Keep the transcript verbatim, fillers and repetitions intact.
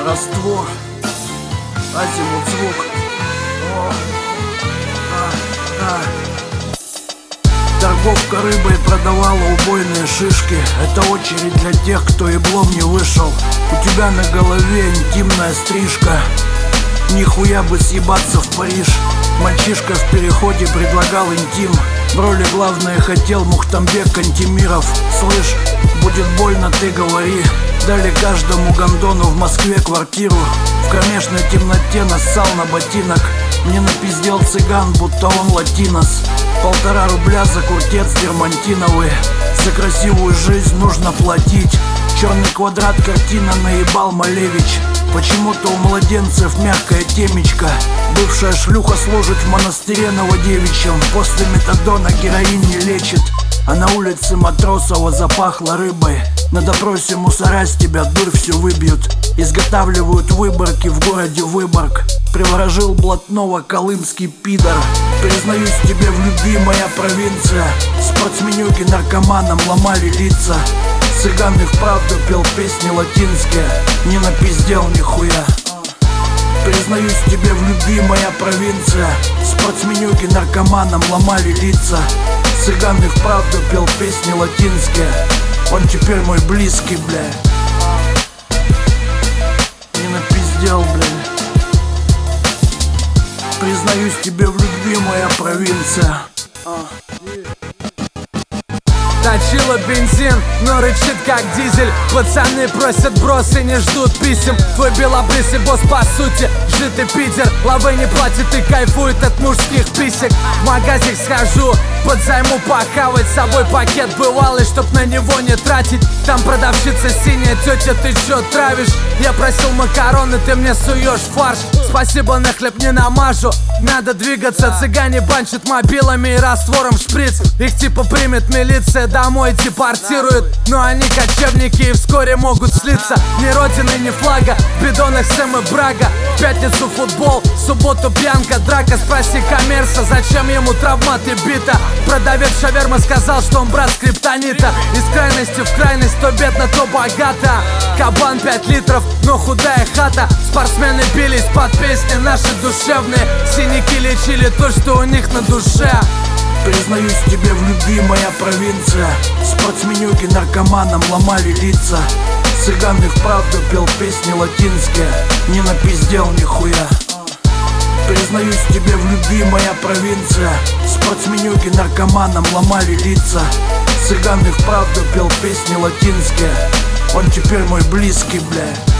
Раствор, азимут звук. О, а, а. Торговка рыбой продавала убойные шишки. Это очередь для тех, кто еблом не вышел. У тебя на голове интимная стрижка. Нихуя бы съебаться в Париж. Мальчишка в переходе предлагал интим. В роли главное хотел Мухтамбек Кантемиров. Слышь, будет больно, ты говори. Дали каждому гондону в Москве квартиру. В кромешной темноте нассал на ботинок. Мне напиздел цыган, будто он латинос. Полтора рубля за куртец дермантиновый. За красивую жизнь нужно платить. Черный квадрат, картина наебал Малевич. Почему-то у младенцев мягкая темечка. Бывшая шлюха служит в монастыре Новодевичьем. После метадона героин не лечит. А на улице Матросова запахло рыбой. На допросе мусора с тебя дурь всю выбьют. Изготавливают выборки в городе Выборг. Приворожил блатного колымский пидор. Признаюсь тебе в любви, моя провинция. Спортсменюки наркоманам ломали лица. Цыган и вправду пел песни латинские. Не напиздел нихуя. Признаюсь тебе в любви, моя провинция. Спортсменюки наркоманам ломали лица. Цыган и вправду пел песни латинские. Он теперь мой близкий, бля. Не напиздел, бля. Признаюсь тебе в любви, моя провинция. Точила бензин, но рычит как дизель. Пацаны просят брос и не ждут писем. Твой белобрысый босс по сути житый Питер. Лавы не платит и кайфует от мужских писек. В магазик схожу, подзайму похавать. С собой пакет бывалый, чтоб на него не тратить. Там продавщица синяя, тетя, ты чё травишь? Я просил макароны, ты мне суешь фарш. Спасибо, на хлеб не намажу. Надо двигаться, цыгане банчат мобилами и раствором шприц. Их типа примет милиция, домой депортируют. Но они кочевники и вскоре могут слиться. Ни родины, ни флага, в бидонах Сэм и Брага. В пятницу футбол, в субботу пьянка, драка. Спроси коммерса, зачем ему травмат и бита. Продавец шаверма сказал, что он брат скриптонита. Из крайности в крайность, то бедно, то богато. Кабан пять литров, но худая хата. Спортсмены бились под песни наши душевные. Синяки лечили то, что у них на душе. Признаюсь тебе в любви, моя провинция. Спортсменюки наркоманам ломали лица. Цыган и вправду пел песни латинские. Не напиздел нихуя. Признаюсь тебе в любви, моя провинция. Спортсменюки наркоманам ломали лица. Цыган и вправду пел песни латинские. Он теперь мой близкий, бля.